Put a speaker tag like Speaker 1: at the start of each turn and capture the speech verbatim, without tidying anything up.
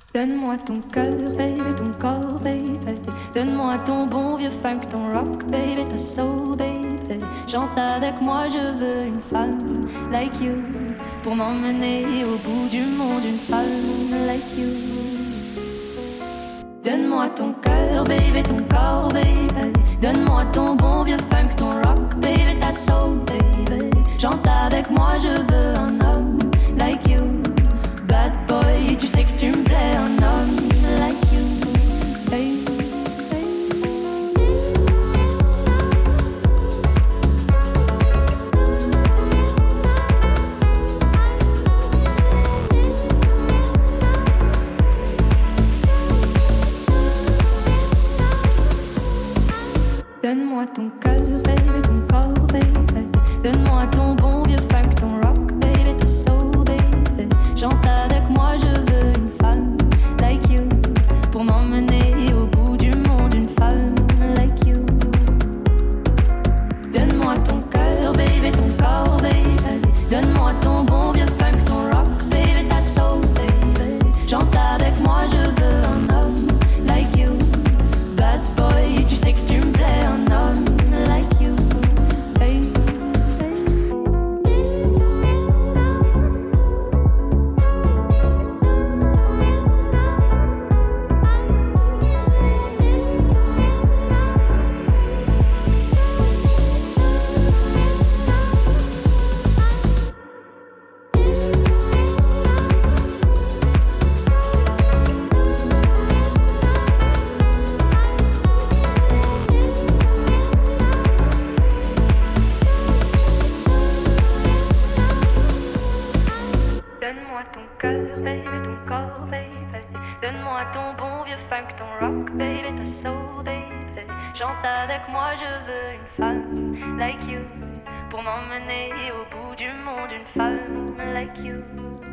Speaker 1: Donne-moi ton cœur, baby, ton corps, baby. Donne-moi ton bon vieux funk, ton rock, baby, ta soul, baby. Chante avec moi, je veux une femme like you. Pour m'emmener au bout du monde, une femme like you. Donne-moi ton cœur, baby, ton corps, baby. Donne-moi ton bon vieux funk, ton rock, baby, ta soul, baby. Chante avec moi, je veux un homme like you. Bad boy, tu sais que tu me plais, un homme like you. Hey, hey. Donne-moi ton cœur, baby, ton corps, baby. Donne-moi ton bon vieux funk, ton rock, baby, ta soul, baby. Chante avec moi, je veux une femme like you. Pour m'emmener au bout du monde, une femme like you. Donne-moi ton cœur, baby, ton corps, baby. Donne-moi ton bon vieux funk, ton rock, baby, ta soul, baby. Chante avec moi, je veux un homme like you. Bad boy, tu sais que tu me plais, un homme like you. Hey. Donne-moi ton cœur, baby, ton corps, baby. Donne-moi ton bon vieux funk, ton rock, baby, ta soul, baby. Chante avec moi, je veux une femme like you. Pour m'emmener au bout du monde, une femme like you.